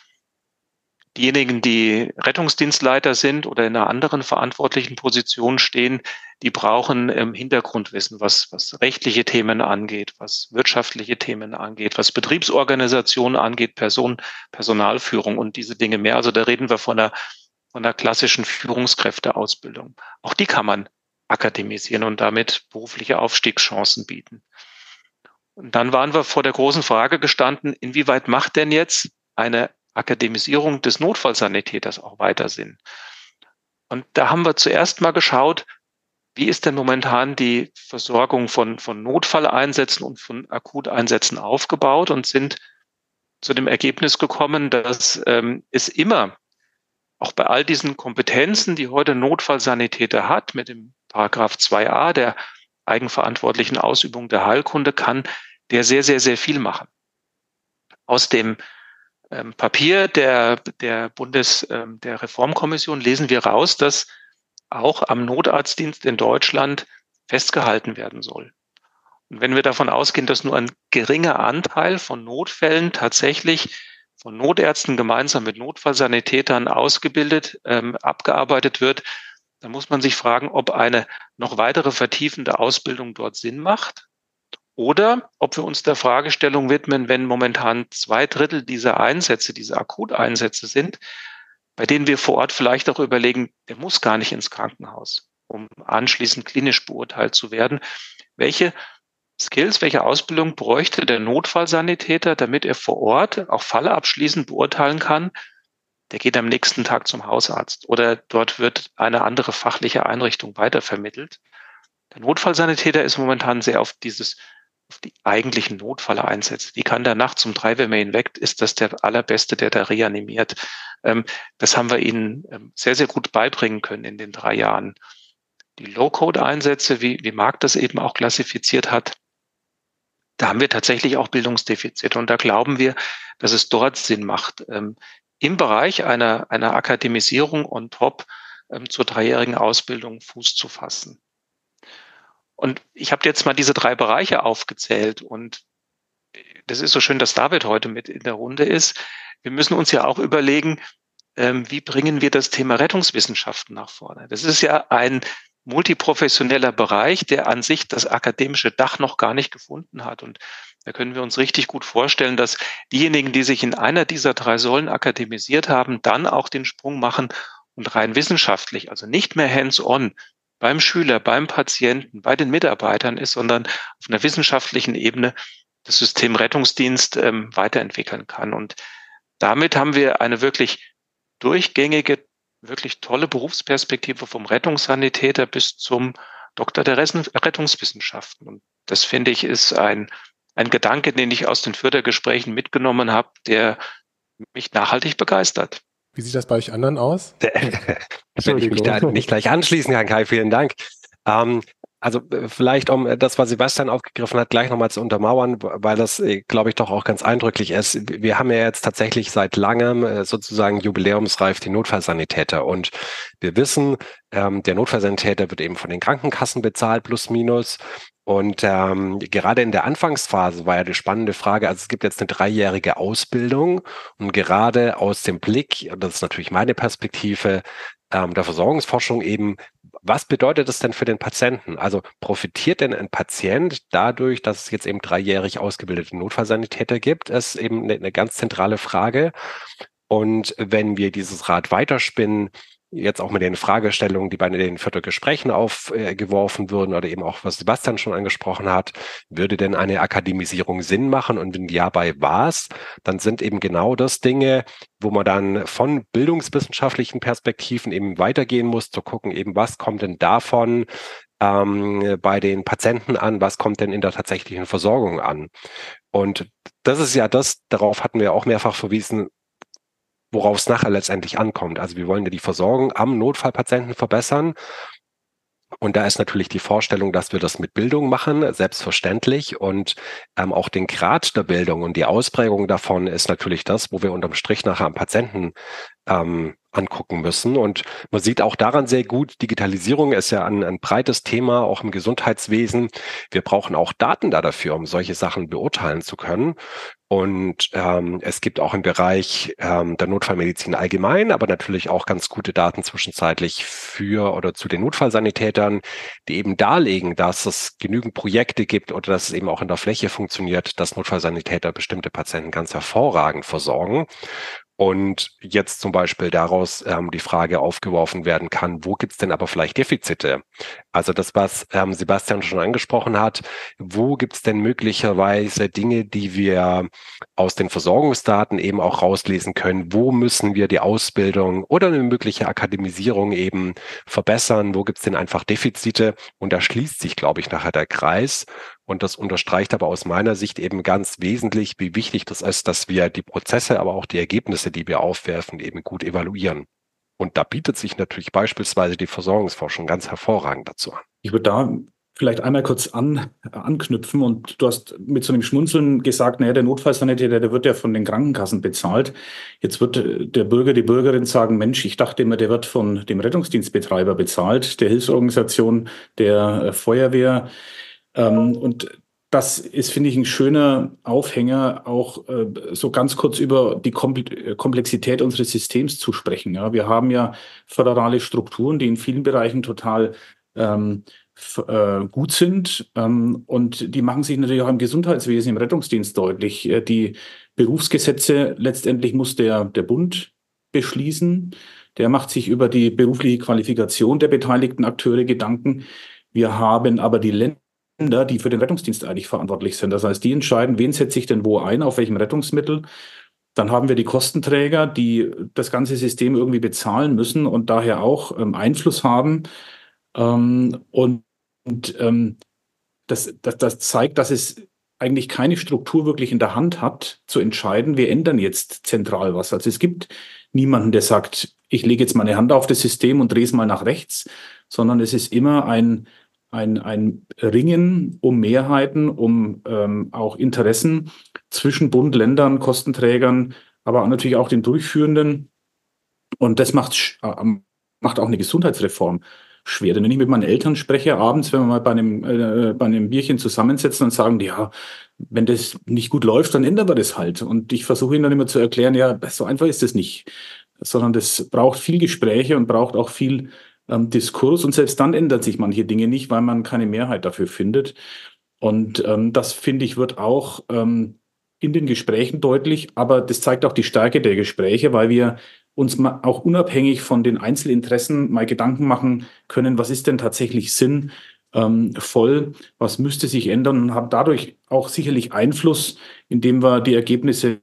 Diejenigen, die Rettungsdienstleiter sind oder in einer anderen verantwortlichen Position stehen, die brauchen Hintergrundwissen, was rechtliche Themen angeht, was wirtschaftliche Themen angeht, was Betriebsorganisationen angeht, Personalführung und diese Dinge mehr. Also da reden wir von einer klassischen Führungskräfteausbildung. Auch die kann man akademisieren und damit berufliche Aufstiegschancen bieten. Und dann waren wir vor der großen Frage gestanden, inwieweit macht denn jetzt eine Akademisierung des Notfallsanitäters auch weiter Sinn? Und da haben wir zuerst mal geschaut, wie ist denn momentan die Versorgung von Notfalleinsätzen und von Akuteinsätzen aufgebaut und sind zu dem Ergebnis gekommen, dass es immer, auch bei all diesen Kompetenzen, die heute Notfallsanitäter hat, mit dem Paragraph 2a der eigenverantwortlichen Ausübung der Heilkunde, kann der sehr, sehr, sehr viel machen. Aus dem Papier der Reformkommission lesen wir raus, dass auch am Notarztdienst in Deutschland festgehalten werden soll. Und wenn wir davon ausgehen, dass nur ein geringer Anteil von Notfällen tatsächlich von Notärzten gemeinsam mit Notfallsanitätern ausgebildet, abgearbeitet wird, dann muss man sich fragen, ob eine noch weitere vertiefende Ausbildung dort Sinn macht oder ob wir uns der Fragestellung widmen, wenn momentan 2/3 dieser Einsätze, diese Akuteinsätze sind, bei denen wir vor Ort vielleicht auch überlegen, der muss gar nicht ins Krankenhaus, um anschließend klinisch beurteilt zu werden. Welche Skills, welche Ausbildung bräuchte der Notfallsanitäter, damit er vor Ort auch Fälle abschließend beurteilen kann? Der geht am nächsten Tag zum Hausarzt oder dort wird eine andere fachliche Einrichtung weitervermittelt. Der Notfallsanitäter ist momentan sehr auf die eigentlichen Notfälle einsetzt. Wie kann der nachts um 3, wenn man ihn weckt, ist das der Allerbeste, der da reanimiert? Das haben wir ihnen sehr, sehr gut beibringen können in den 3 Jahren. Die Low-Code-Einsätze, wie Marc das eben auch klassifiziert hat, da haben wir tatsächlich auch Bildungsdefizite. Und da glauben wir, dass es dort Sinn macht, im Bereich einer Akademisierung on top zur 3-jährigen Ausbildung Fuß zu fassen. Und ich habe jetzt mal diese 3 Bereiche aufgezählt und das ist so schön, dass David heute mit in der Runde ist. Wir müssen uns ja auch überlegen, wie bringen wir das Thema Rettungswissenschaften nach vorne? Das ist ja ein multiprofessioneller Bereich, der an sich das akademische Dach noch gar nicht gefunden hat. Und da können wir uns richtig gut vorstellen, dass diejenigen, die sich in einer dieser 3 Säulen akademisiert haben, dann auch den Sprung machen und rein wissenschaftlich, also nicht mehr hands-on, beim Schüler, beim Patienten, bei den Mitarbeitern ist, sondern auf einer wissenschaftlichen Ebene das System Rettungsdienst weiterentwickeln kann. Und damit haben wir eine wirklich durchgängige, wirklich tolle Berufsperspektive vom Rettungssanitäter bis zum Doktor der Rettungswissenschaften. Und das, finde ich, ist ein Gedanke, den ich aus den Fördergesprächen mitgenommen habe, der mich nachhaltig begeistert. Wie sieht das bei euch anderen aus? Wenn ich mich da nicht gleich anschließen kann, Kai, vielen Dank. Also vielleicht, um das, was Sebastian aufgegriffen hat, gleich nochmal zu untermauern, weil das, glaube ich, doch auch ganz eindrücklich ist. Wir haben ja jetzt tatsächlich seit langem sozusagen jubiläumsreif die Notfallsanitäter und wir wissen, der Notfallsanitäter wird eben von den Krankenkassen bezahlt, plus minus. Und gerade in der Anfangsphase war ja die spannende Frage, also es gibt jetzt eine 3-jährige Ausbildung und gerade aus dem Blick, das ist natürlich meine Perspektive, der Versorgungsforschung eben, was bedeutet das denn für den Patienten? Also profitiert denn ein Patient dadurch, dass es jetzt eben 3-jährig ausgebildete Notfallsanitäter gibt? Das ist eben eine ganz zentrale Frage. Und wenn wir dieses Rad weiterspinnen, jetzt auch mit den Fragestellungen, die bei den Fürther Gesprächen aufgeworfen wurden oder eben auch, was Sebastian schon angesprochen hat, würde denn eine Akademisierung Sinn machen? Und wenn ja, bei was? Dann sind eben genau das Dinge, wo man dann von bildungswissenschaftlichen Perspektiven eben weitergehen muss, zu gucken eben, was kommt denn davon bei den Patienten an, was kommt denn in der tatsächlichen Versorgung an? Und das ist ja das, darauf hatten wir auch mehrfach verwiesen, worauf es nachher letztendlich ankommt. Also wir wollen ja die Versorgung am Notfallpatienten verbessern. Und da ist natürlich die Vorstellung, dass wir das mit Bildung machen, selbstverständlich. Und auch den Grad der Bildung und die Ausprägung davon ist natürlich das, wo wir unterm Strich nachher am Patienten angucken müssen. Und man sieht auch daran sehr gut, Digitalisierung ist ja ein breites Thema, auch im Gesundheitswesen. Wir brauchen auch Daten dafür, um solche Sachen beurteilen zu können. Und es gibt auch im Bereich der Notfallmedizin allgemein, aber natürlich auch ganz gute Daten zwischenzeitlich für oder zu den Notfallsanitätern, die eben darlegen, dass es genügend Projekte gibt oder dass es eben auch in der Fläche funktioniert, dass Notfallsanitäter bestimmte Patienten ganz hervorragend versorgen. Und jetzt zum Beispiel daraus die Frage aufgeworfen werden kann, wo gibt es denn aber vielleicht Defizite? Also das, was Sebastian schon angesprochen hat, wo gibt es denn möglicherweise Dinge, die wir aus den Versorgungsdaten eben auch rauslesen können? Wo müssen wir die Ausbildung oder eine mögliche Akademisierung eben verbessern? Wo gibt es denn einfach Defizite? Und da schließt sich, glaube ich, nachher der Kreis. Und das unterstreicht aber aus meiner Sicht eben ganz wesentlich, wie wichtig das ist, dass wir die Prozesse, aber auch die Ergebnisse, die wir aufwerfen, eben gut evaluieren. Und da bietet sich natürlich beispielsweise die Versorgungsforschung ganz hervorragend dazu an. Ich würde da vielleicht einmal kurz anknüpfen, und du hast mit so einem Schmunzeln gesagt, naja, der Notfallsanitäter, der wird ja von den Krankenkassen bezahlt. Jetzt wird der Bürger, die Bürgerin sagen, Mensch, ich dachte immer, der wird von dem Rettungsdienstbetreiber bezahlt, der Hilfsorganisation, der Feuerwehr. Und das ist, finde ich, ein schöner Aufhänger, auch so ganz kurz über die Komplexität unseres Systems zu sprechen. Ja, wir haben ja föderale Strukturen, die in vielen Bereichen total gut sind, und die machen sich natürlich auch im Gesundheitswesen, im Rettungsdienst deutlich. Die Berufsgesetze letztendlich muss der Bund beschließen. Der macht sich über die berufliche Qualifikation der beteiligten Akteure Gedanken. Wir haben aber die Länder, die für den Rettungsdienst eigentlich verantwortlich sind. Das heißt, die entscheiden, wen setze ich denn wo ein, auf welchem Rettungsmittel. Dann haben wir die Kostenträger, die das ganze System irgendwie bezahlen müssen und daher auch Einfluss haben. Das zeigt, dass es eigentlich keine Struktur wirklich in der Hand hat, zu entscheiden, wir ändern jetzt zentral was. Also es gibt niemanden, der sagt, ich lege jetzt meine Hand auf das System und drehe es mal nach rechts, sondern es ist immer ein Ringen um Mehrheiten, um auch Interessen zwischen Bund, Ländern, Kostenträgern, aber natürlich auch den Durchführenden. Und das macht auch eine Gesundheitsreform schwer. Wenn ich mit meinen Eltern spreche, abends, wenn wir mal bei einem Bierchen zusammensetzen und sagen, ja, wenn das nicht gut läuft, dann ändern wir das halt. Und ich versuche ihnen dann immer zu erklären, ja, so einfach ist das nicht, sondern das braucht viel Gespräche und braucht auch viel Diskurs, und selbst dann ändern sich manche Dinge nicht, weil man keine Mehrheit dafür findet. Und das, finde ich, wird auch in den Gesprächen deutlich, aber das zeigt auch die Stärke der Gespräche, weil wir uns auch unabhängig von den Einzelinteressen mal Gedanken machen können, was ist denn tatsächlich sinnvoll, was müsste sich ändern, und haben dadurch auch sicherlich Einfluss, indem wir die Ergebnisse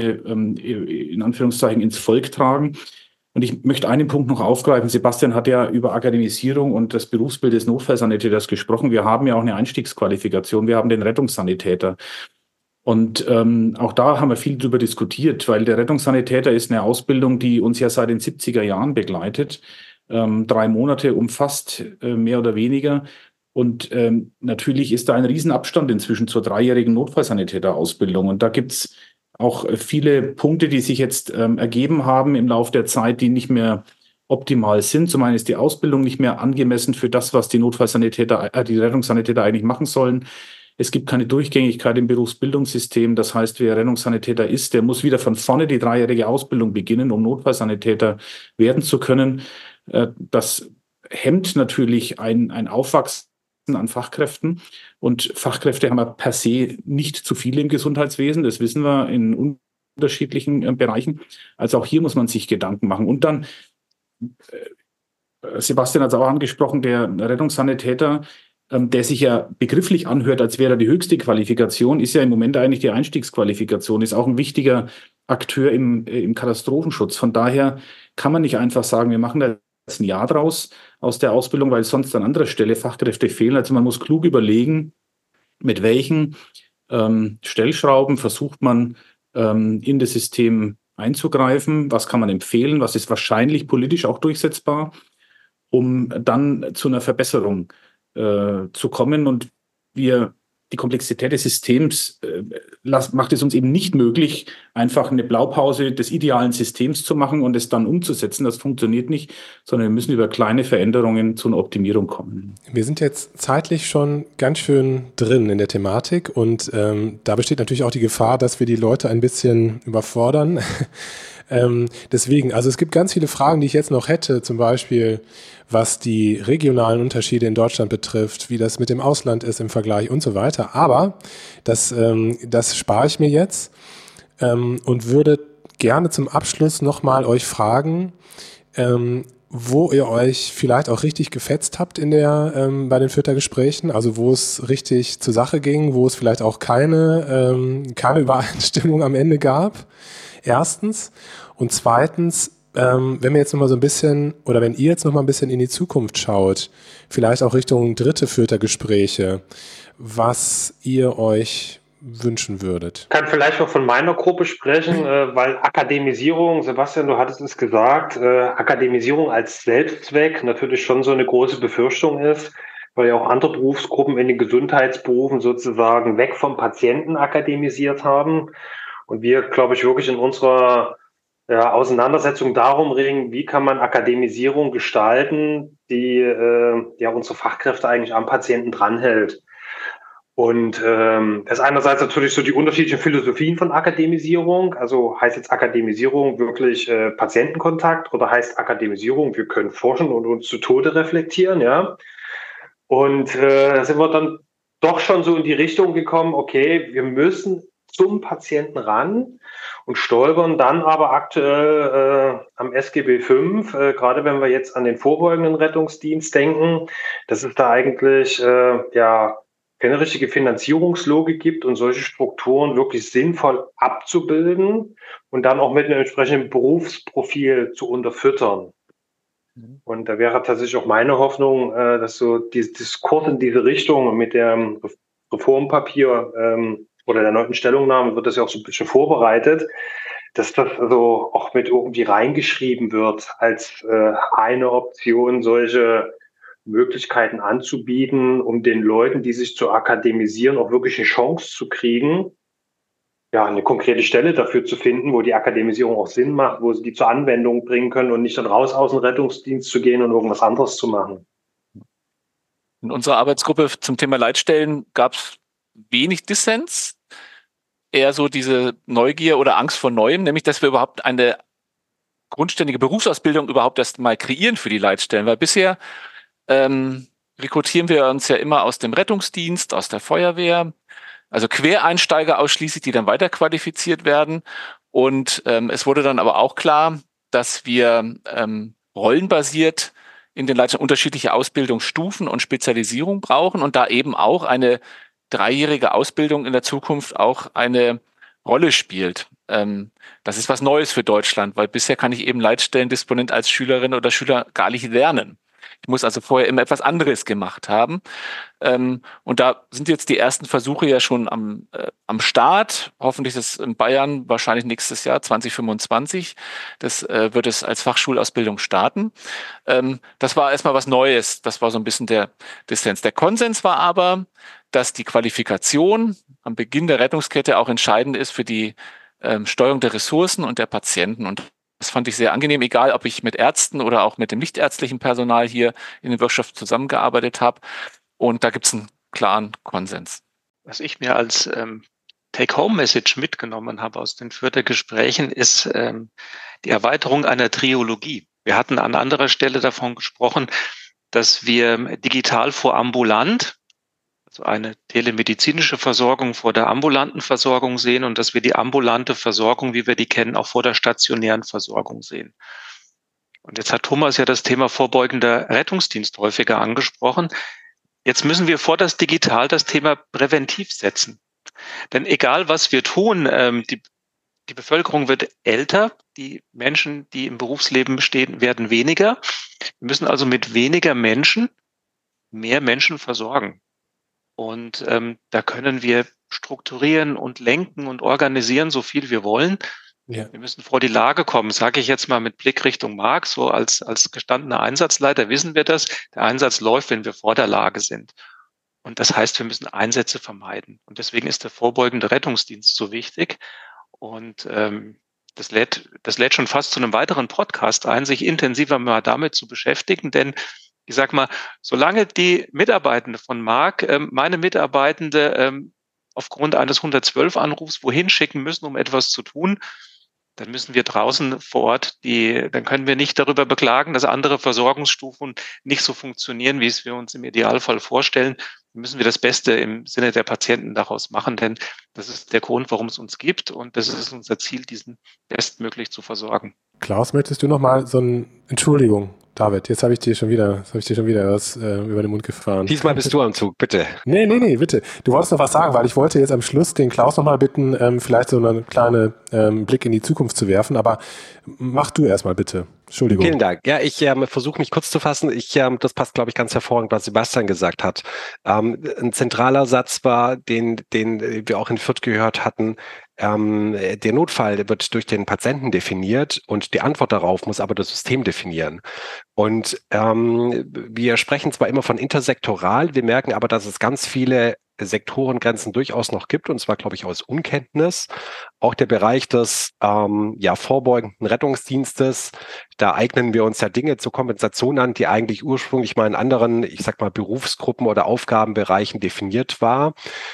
in Anführungszeichen ins Volk tragen. Und ich möchte einen Punkt noch aufgreifen. Sebastian hat ja über Akademisierung und das Berufsbild des Notfallsanitäters gesprochen. Wir haben ja auch eine Einstiegsqualifikation. Wir haben den Rettungssanitäter. Und auch da haben wir viel drüber diskutiert, weil der Rettungssanitäter ist eine Ausbildung, die uns ja seit den 70er Jahren begleitet. 3 Monate umfasst, mehr oder weniger. Und natürlich ist da ein Riesenabstand inzwischen zur 3-jährigen Notfallsanitäterausbildung. Und da gibt's auch viele Punkte, die sich jetzt ergeben haben im Laufe der Zeit, die nicht mehr optimal sind. Zum einen ist die Ausbildung nicht mehr angemessen für das, was die die Rettungssanitäter eigentlich machen sollen. Es gibt keine Durchgängigkeit im Berufsbildungssystem. Das heißt, wer Rettungssanitäter ist, der muss wieder von vorne die 3-jährige Ausbildung beginnen, um Notfallsanitäter werden zu können. Das hemmt natürlich ein Aufwachsen an Fachkräften. Und Fachkräfte haben wir per se nicht zu viele im Gesundheitswesen. Das wissen wir in unterschiedlichen Bereichen. Also auch hier muss man sich Gedanken machen. Und dann Sebastian hat es auch angesprochen, der Rettungssanitäter, der sich ja begrifflich anhört, als wäre er die höchste Qualifikation, ist ja im Moment eigentlich die Einstiegsqualifikation, ist auch ein wichtiger Akteur im Katastrophenschutz. Von daher kann man nicht einfach sagen, wir machen da jetzt ein Jahr draus aus der Ausbildung, weil sonst an anderer Stelle Fachkräfte fehlen. Also man muss klug überlegen, mit welchen Stellschrauben versucht man in das System einzugreifen, was kann man empfehlen, was ist wahrscheinlich politisch auch durchsetzbar, um dann zu einer Verbesserung zu kommen. Und die Komplexität des Systems macht es uns eben nicht möglich, einfach eine Blaupause des idealen Systems zu machen und es dann umzusetzen. Das funktioniert nicht, sondern wir müssen über kleine Veränderungen zu einer Optimierung kommen. Wir sind jetzt zeitlich schon ganz schön drin in der Thematik und da besteht natürlich auch die Gefahr, dass wir die Leute ein bisschen überfordern. Deswegen, also es gibt ganz viele Fragen, die ich jetzt noch hätte, zum Beispiel was die regionalen Unterschiede in Deutschland betrifft, wie das mit dem Ausland ist im Vergleich und so weiter. Aber das spare ich mir jetzt und würde gerne zum Abschluss nochmal euch fragen, wo ihr euch vielleicht auch richtig gefetzt habt bei den Fürther Gesprächen, also wo es richtig zur Sache ging, wo es vielleicht auch keine Übereinstimmung am Ende gab. Erstens. Und zweitens, wenn wir jetzt nochmal so ein bisschen, oder wenn ihr jetzt nochmal ein bisschen in die Zukunft schaut, vielleicht auch Richtung dritte Fürther Gespräche, was ihr euch wünschen würdet. Ich kann vielleicht noch von meiner Gruppe sprechen, weil Akademisierung, Sebastian, du hattest es gesagt, Akademisierung als Selbstzweck natürlich schon so eine große Befürchtung ist, weil ja auch andere Berufsgruppen in den Gesundheitsberufen sozusagen weg vom Patienten akademisiert haben. Und wir, glaube ich, wirklich in unserer Auseinandersetzung darum ringen, wie kann man Akademisierung gestalten, die unsere Fachkräfte eigentlich am Patienten dranhält. Und das ist einerseits natürlich so die unterschiedlichen Philosophien von Akademisierung. Also heißt jetzt Akademisierung wirklich Patientenkontakt oder heißt Akademisierung, wir können forschen und uns zu Tode reflektieren, ja. Und da sind wir dann doch schon so in die Richtung gekommen, okay, wir müssen zum Patienten ran und stolpern dann aber aktuell am SGB V, gerade wenn wir jetzt an den vorbeugenden Rettungsdienst denken, dass es da eigentlich keine richtige Finanzierungslogik gibt und solche Strukturen wirklich sinnvoll abzubilden und dann auch mit einem entsprechenden Berufsprofil zu unterfüttern. Und da wäre tatsächlich auch meine Hoffnung, dass so dieses Diskurs in diese Richtung mit dem Reformpapier oder der 9. Stellungnahme wird das ja auch so ein bisschen vorbereitet, dass das also auch mit irgendwie reingeschrieben wird als eine Option, solche Möglichkeiten anzubieten, um den Leuten, die sich zu akademisieren, auch wirklich eine Chance zu kriegen, ja, eine konkrete Stelle dafür zu finden, wo die Akademisierung auch Sinn macht, wo sie die zur Anwendung bringen können und nicht dann raus aus dem Rettungsdienst zu gehen und irgendwas anderes zu machen. In unserer Arbeitsgruppe zum Thema Leitstellen gab es wenig Dissens, eher so diese Neugier oder Angst vor Neuem, nämlich dass wir überhaupt eine grundständige Berufsausbildung überhaupt erst mal kreieren für die Leitstellen, weil bisher rekrutieren wir uns ja immer aus dem Rettungsdienst, aus der Feuerwehr, also Quereinsteiger ausschließlich, die dann weiterqualifiziert werden. Und es wurde dann aber auch klar, dass wir rollenbasiert in den Leitstellen unterschiedliche Ausbildungsstufen und Spezialisierung brauchen und da eben auch eine 3-jährige Ausbildung in der Zukunft auch eine Rolle spielt. Das ist was Neues für Deutschland, weil bisher kann ich eben Leitstellendisponent als Schülerin oder Schüler gar nicht lernen. Ich muss also vorher immer etwas anderes gemacht haben. Und da sind jetzt die ersten Versuche ja schon am Start. Hoffentlich ist es in Bayern wahrscheinlich nächstes Jahr, 2025. Das wird es als Fachschulausbildung starten. Das war erstmal was Neues. Das war so ein bisschen der Dissens. Der Konsens war aber, dass die Qualifikation am Beginn der Rettungskette auch entscheidend ist für die Steuerung der Ressourcen und der Patienten. Und das fand ich sehr angenehm, egal ob ich mit Ärzten oder auch mit dem nichtärztlichen Personal hier in der Wirtschaft zusammengearbeitet habe. Und da gibt es einen klaren Konsens. Was ich mir als Take-Home-Message mitgenommen habe aus den Fürther Gesprächen, ist die Erweiterung einer Triologie. Wir hatten an anderer Stelle davon gesprochen, dass wir digital vor ambulant, also eine telemedizinische Versorgung vor der ambulanten Versorgung sehen und dass wir die ambulante Versorgung, wie wir die kennen, auch vor der stationären Versorgung sehen. Und jetzt hat Thomas ja das Thema vorbeugender Rettungsdienst häufiger angesprochen. Jetzt müssen wir vor das Digital das Thema präventiv setzen. Denn egal, was wir tun, die Bevölkerung wird älter, die Menschen, die im Berufsleben stehen, werden weniger. Wir müssen also mit weniger Menschen mehr Menschen versorgen. Und da können wir strukturieren und lenken und organisieren, so viel wir wollen. Ja. Wir müssen vor die Lage kommen, sage ich jetzt mal mit Blick Richtung Marc, so als gestandener Einsatzleiter wissen wir das. Der Einsatz läuft, wenn wir vor der Lage sind. Und das heißt, wir müssen Einsätze vermeiden. Und deswegen ist der vorbeugende Rettungsdienst so wichtig. Und das lädt schon fast zu einem weiteren Podcast ein, sich intensiver mal damit zu beschäftigen. Denn ich sag mal, solange die Mitarbeitende von Marc, meine Mitarbeitende aufgrund eines 112-Anrufs wohin schicken müssen, um etwas zu tun, dann müssen wir draußen vor Ort, dann können wir nicht darüber beklagen, dass andere Versorgungsstufen nicht so funktionieren, wie es wir uns im Idealfall vorstellen. Dann müssen wir das Beste im Sinne der Patienten daraus machen, denn das ist der Grund, warum es uns gibt und das ist unser Ziel, diesen bestmöglich zu versorgen. Klaus, möchtest du noch mal Entschuldigung, David, jetzt habe ich dir schon wieder was über den Mund gefahren. Diesmal bist du am Zug, bitte. Nee, bitte. Du wolltest noch was sagen, weil ich wollte jetzt am Schluss den Klaus noch mal bitten, vielleicht so einen kleinen Blick in die Zukunft zu werfen, aber mach du erstmal bitte. Entschuldigung. Vielen Dank. Ja, ich versuche mich kurz zu fassen. Das passt, glaube ich, ganz hervorragend, was Sebastian gesagt hat. Ein zentraler Satz war, den wir auch in Fürth gehört hatten, der Notfall wird durch den Patienten definiert und die Antwort darauf muss aber das System definieren. Und wir sprechen zwar immer von intersektoral, wir merken aber, dass es ganz viele Sektorengrenzen durchaus noch gibt, und zwar, glaube ich, aus Unkenntnis. Auch der Bereich des vorbeugenden Rettungsdienstes, da eignen wir uns ja Dinge zur Kompensation an, die eigentlich ursprünglich mal in anderen, ich sag mal, Berufsgruppen oder Aufgabenbereichen definiert war.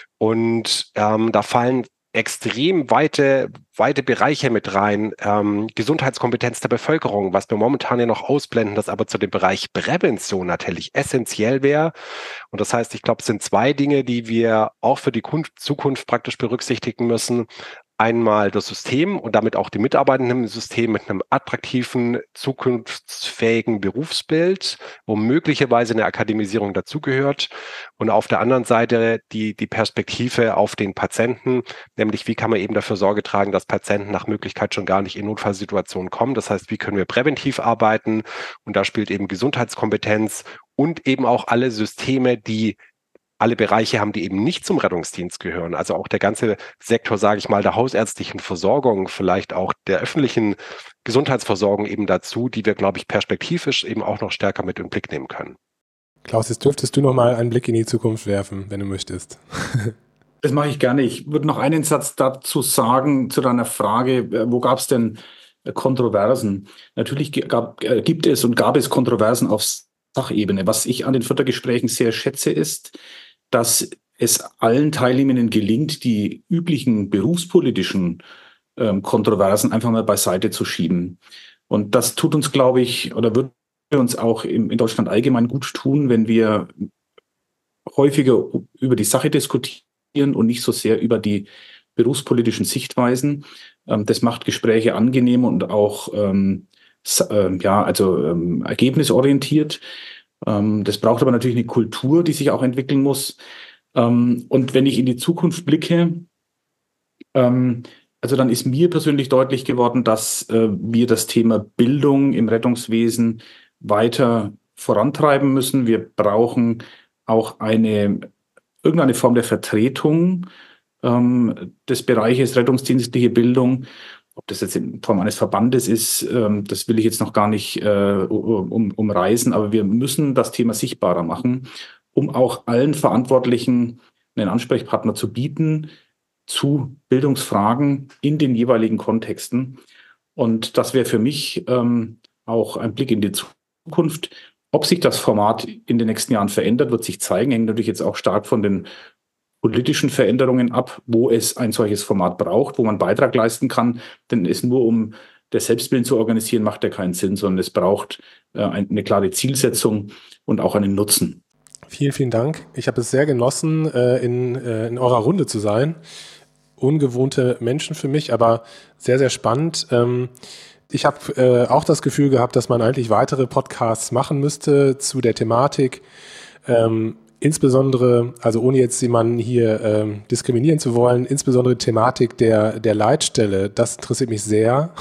Und da fallen extrem weite Bereiche mit rein, Gesundheitskompetenz der Bevölkerung, was wir momentan ja noch ausblenden, das aber zu dem Bereich Prävention natürlich essentiell wäre. Und das heißt, ich glaube, es sind zwei Dinge, die wir auch für die Zukunft praktisch berücksichtigen müssen. Einmal das System und damit auch die Mitarbeitenden im System mit einem attraktiven, zukunftsfähigen Berufsbild, wo möglicherweise eine Akademisierung dazugehört. Und auf der anderen Seite die Perspektive auf den Patienten, nämlich wie kann man eben dafür Sorge tragen, dass Patienten nach Möglichkeit schon gar nicht in Notfallsituationen kommen. Das heißt, wie können wir präventiv arbeiten? Und da spielt eben Gesundheitskompetenz und eben auch alle Systeme, die alle Bereiche haben, die eben nicht zum Rettungsdienst gehören. Also auch der ganze Sektor, sage ich mal, der hausärztlichen Versorgung, vielleicht auch der öffentlichen Gesundheitsversorgung eben dazu, die wir, glaube ich, perspektivisch eben auch noch stärker mit in den Blick nehmen können. Klaus, jetzt dürftest du noch mal einen Blick in die Zukunft werfen, wenn du möchtest. Das mache ich gerne. Ich würde noch einen Satz dazu sagen, zu deiner Frage, wo gab es denn Kontroversen? Natürlich gab es Kontroversen auf Sachebene. Was ich an den Fürther Gesprächen sehr schätze, ist, dass es allen Teilnehmenden gelingt, die üblichen berufspolitischen Kontroversen einfach mal beiseite zu schieben. Und das tut uns, glaube ich, oder wird uns auch in Deutschland allgemein gut tun, wenn wir häufiger über die Sache diskutieren und nicht so sehr über die berufspolitischen Sichtweisen. Das macht Gespräche angenehm und auch ergebnisorientiert. Das braucht aber natürlich eine Kultur, die sich auch entwickeln muss. Und wenn ich in die Zukunft blicke, dann ist mir persönlich deutlich geworden, dass wir das Thema Bildung im Rettungswesen weiter vorantreiben müssen. Wir brauchen auch irgendeine Form der Vertretung des Bereiches rettungsdienstliche Bildung. Ob das jetzt in Form eines Verbandes ist, das will ich jetzt noch gar nicht umreißen, aber wir müssen das Thema sichtbarer machen, um auch allen Verantwortlichen einen Ansprechpartner zu bieten zu Bildungsfragen in den jeweiligen Kontexten. Und das wäre für mich auch ein Blick in die Zukunft. Ob sich das Format in den nächsten Jahren verändert, wird sich zeigen, hängt natürlich jetzt auch stark von den politischen Veränderungen ab, wo es ein solches Format braucht, wo man Beitrag leisten kann. Denn es nur um der Selbstwillen zu organisieren, macht ja keinen Sinn, sondern es braucht eine klare Zielsetzung und auch einen Nutzen. Vielen, vielen Dank. Ich habe es sehr genossen, in eurer Runde zu sein. Ungewohnte Menschen für mich, aber sehr, sehr spannend. Ich habe auch das Gefühl gehabt, dass man eigentlich weitere Podcasts machen müsste zu der Thematik. Insbesondere, also ohne jetzt jemanden hier diskriminieren zu wollen, insbesondere die Thematik der Leitstelle, das interessiert mich sehr.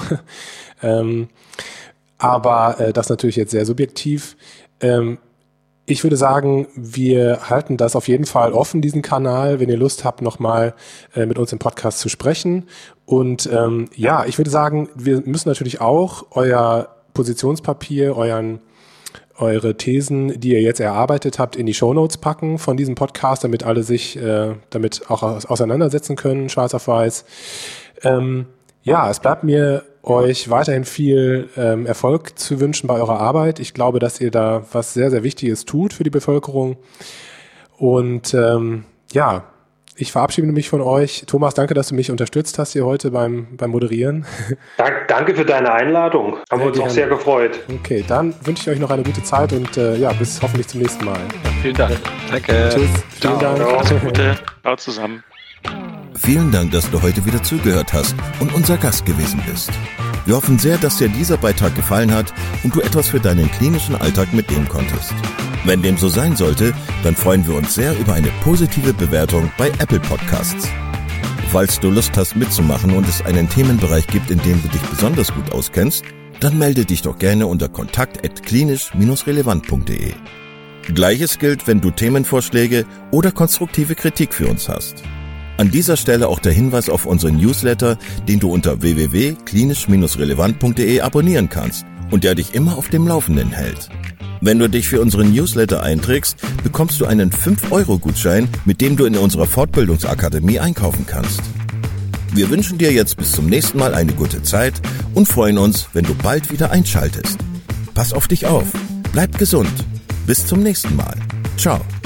Aber das natürlich jetzt sehr subjektiv. Ich würde sagen, wir halten das auf jeden Fall offen, diesen Kanal, wenn ihr Lust habt, nochmal mit uns im Podcast zu sprechen. Und ich würde sagen, wir müssen natürlich auch euer Positionspapier, eure Thesen, die ihr jetzt erarbeitet habt, in die Shownotes packen von diesem Podcast, damit alle sich damit auch auseinandersetzen können, schwarz auf weiß. Es bleibt mir euch weiterhin viel Erfolg zu wünschen bei eurer Arbeit. Ich glaube, dass ihr da was sehr, sehr Wichtiges tut für die Bevölkerung. Und ich verabschiede mich von euch. Thomas, danke, dass du mich unterstützt hast hier heute beim Moderieren. Danke für deine Einladung. Haben wir uns auch sehr gefreut. Okay, dann wünsche ich euch noch eine gute Zeit und bis hoffentlich zum nächsten Mal. Vielen Dank. Danke. Tschüss. Vielen Dank. Alles Gute. Ciao zusammen. Vielen Dank, dass du heute wieder zugehört hast und unser Gast gewesen bist. Wir hoffen sehr, dass dir dieser Beitrag gefallen hat und du etwas für deinen klinischen Alltag mitnehmen konntest. Wenn dem so sein sollte, dann freuen wir uns sehr über eine positive Bewertung bei Apple Podcasts. Falls du Lust hast mitzumachen und es einen Themenbereich gibt, in dem du dich besonders gut auskennst, dann melde dich doch gerne unter kontakt@klinisch-relevant.de. Gleiches gilt, wenn du Themenvorschläge oder konstruktive Kritik für uns hast. An dieser Stelle auch der Hinweis auf unseren Newsletter, den du unter www.klinisch-relevant.de abonnieren kannst und der dich immer auf dem Laufenden hält. Wenn du dich für unseren Newsletter einträgst, bekommst du einen 5-Euro-Gutschein, mit dem du in unserer Fortbildungsakademie einkaufen kannst. Wir wünschen dir jetzt bis zum nächsten Mal eine gute Zeit und freuen uns, wenn du bald wieder einschaltest. Pass auf dich auf, bleib gesund. Bis zum nächsten Mal. Ciao.